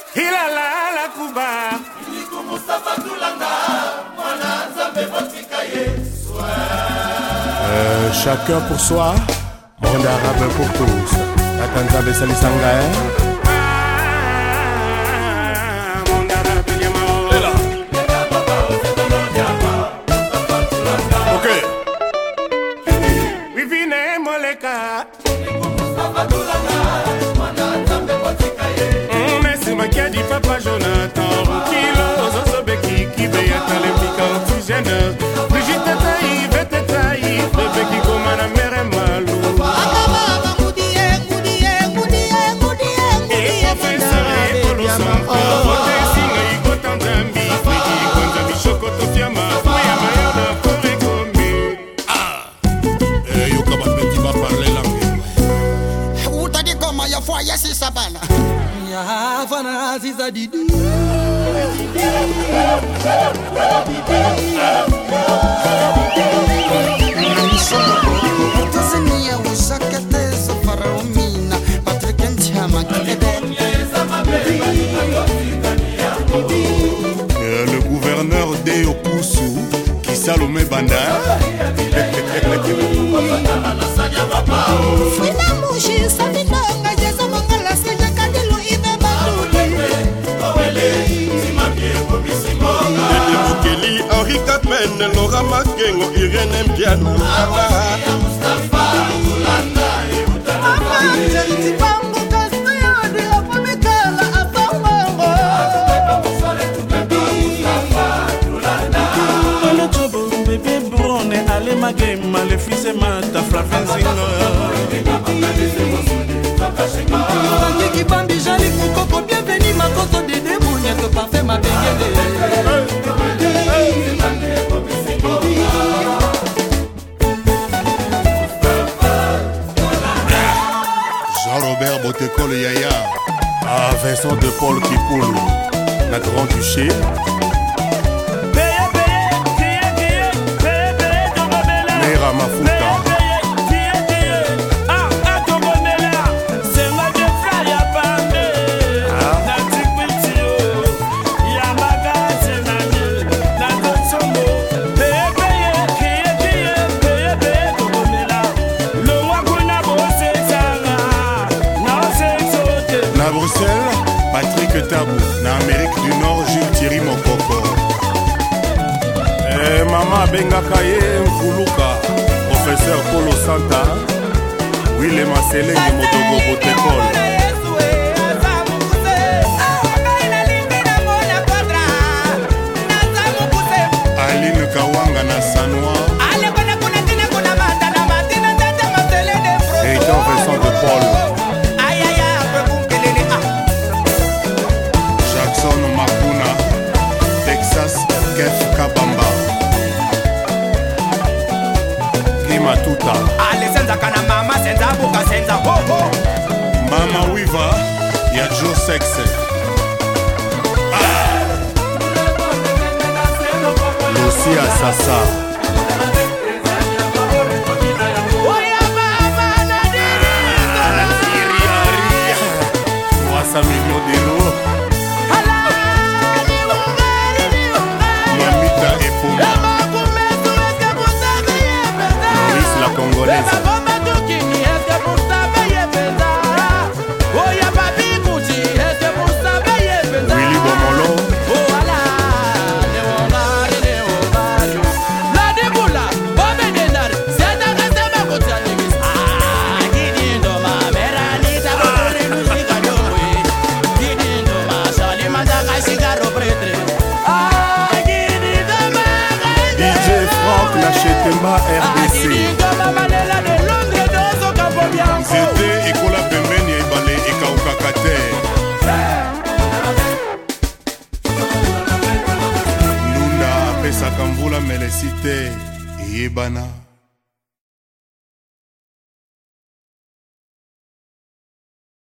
Hilala Kuba chacun pour soi, monde arabe pour tous. Atanzabe Salisanga, ok. Vivine Moleka Messi Makiadi Papa Jonathan Kilo Zozobeki Kibeya Talempika Oxygène Brigitte Taï, Vete Taï Bébé Kikoma na mere malou Et professeur Ekolo Santo Vote Singa Iko Tanzambi Fiji Konzambi Chokoto Fiama Fouya Mayona Kore Gombe Yoka Bapeti va parler langue Uta di koma ya fwa yesi sabana Ya Havana Aziza Didi Tanzania usakete safara umina Patrick Nchama Kibebe le gouverneur Deo Koussou qui Salomé Banda Fina mushi sabinanga Jeza mangala seja kadilu ina badudi Bukeli, Henri Kapen, Laura Makengo, Irene Mpiana Magema le fils et mata Flavenzingo Kiki Bambi Jali Koukoko bienvenue ma koto de débougne que parfait ma bengele Jean-Robert Botekol Yaya Vincent de Paul Kipoul la Grand Duché Mera Mafuta na Bruxelles, Patrick Tabou. Na Amérique du Nord, Jules Thierry Mokoko. Mama Bengaka ye Mfuluka, professeur Polo Santa. Wile Maselenge Motogo Botekol. Aline Kawanga na Sanoa. Et Vincent de Paul. Jackson Makuna, Texas, Kef Kabamba. Matuta Mama Wiva ya Joe Sex Lucia Sasa Wasa millions d'euros Mamita Epoma la congolaise Willy Bomolo DJ Franck Nachetemba RDC Zete ekola pembeni ya ebale ekaukaka te Lunda apesaka mvula melesi te eyebana